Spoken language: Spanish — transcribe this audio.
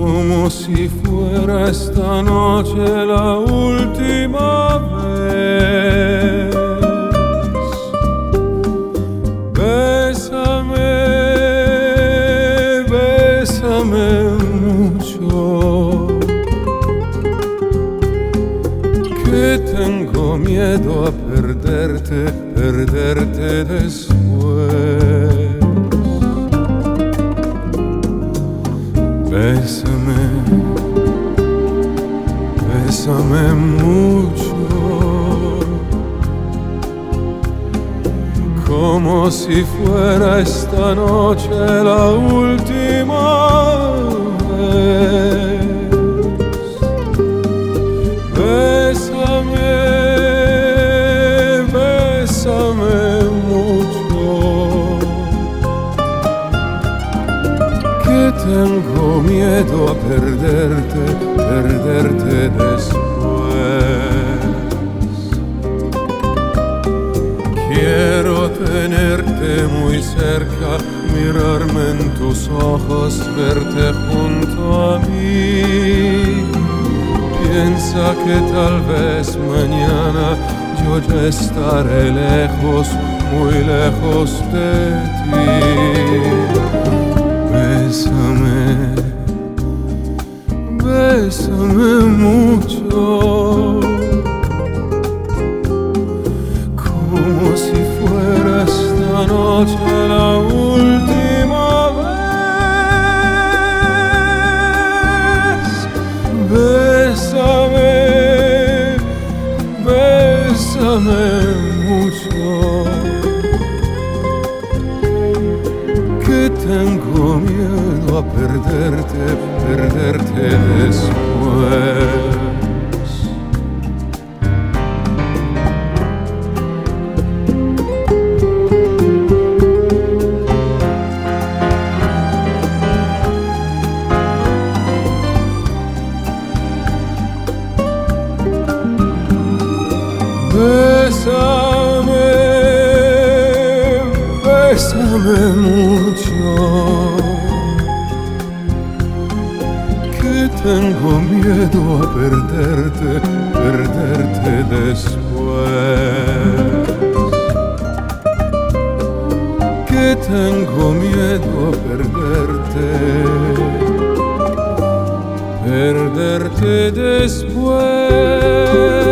como si fuera esta noche la última vez. Bésame, bésame mucho, que tengo miedo a perderte, perderte después. Bésame, bésame mucho, como si fuera esta noche la última vez. Bésame, bésame mucho, que tengo miedo a perderte, perderte después. Quiero tenerte muy cerca, mirarme en tus ojos, verte junto a mí. Piensa que tal vez mañana yo ya estaré lejos, muy lejos de ti. Bésame, bésame mucho, como si fuera esta noche la última vez. Bésame, bésame mucho, que tengo miedo a perderte, perderte después. Bésame, bésame mucho, que tengo miedo a perderte, perderte después. Que tengo miedo a perderte, perderte después.